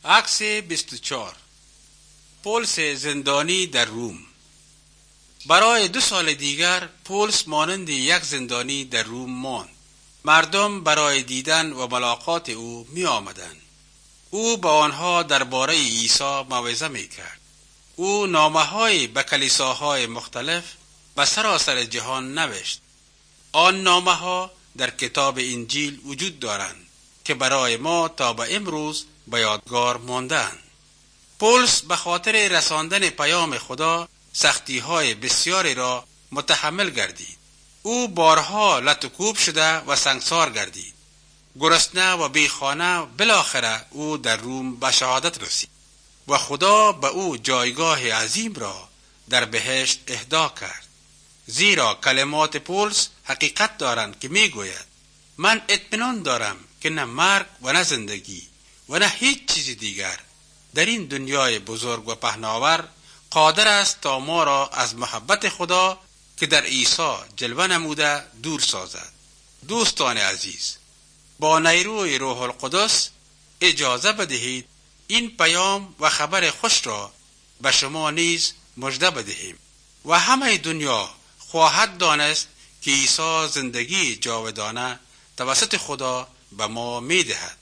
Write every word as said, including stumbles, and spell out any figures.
عکس بیست و چهار. پولس زندانی در روم. برای دو سال دیگر پولس مانند یک زندانی در روم ماند. مردم برای دیدن و ملاقات او می آمدند. او با آنها درباره عیسی موعظه می کرد. او نامه‌های به کلیساهای مختلف به سراسر جهان نوشت. آن نامه‌ها در کتاب انجیل وجود دارند که برای ما تا به امروز به یادگار مانده‌اند. پولس به خاطر رساندن پیام خدا سختی‌های بسیاری را متحمل گردید. او بارها لطوکوب شده و سنگسار گردید. گرسنه و بیخانه بالاخره او در روم به شهادت رسید و خدا به او جایگاه عظیم را در بهشت اهدا کرد. زیرا کلمات پولس حقیقت دارند که میگوید: من اطمینان دارم که نه مرگ و نه زندگی و نه هیچ چیز دیگر در این دنیای بزرگ و پهناور قادر است تا ما را از محبت خدا که در عیسی جلوه نموده دور سازد. دوستان عزیز، با نیروی روح القدس اجازه بدهید این پیام و خبر خوش را به شما نیز مژده بدهیم و همه دنیا خواهد دانست که عیسی زندگی جاودانه توسط خدا به ما میدهد.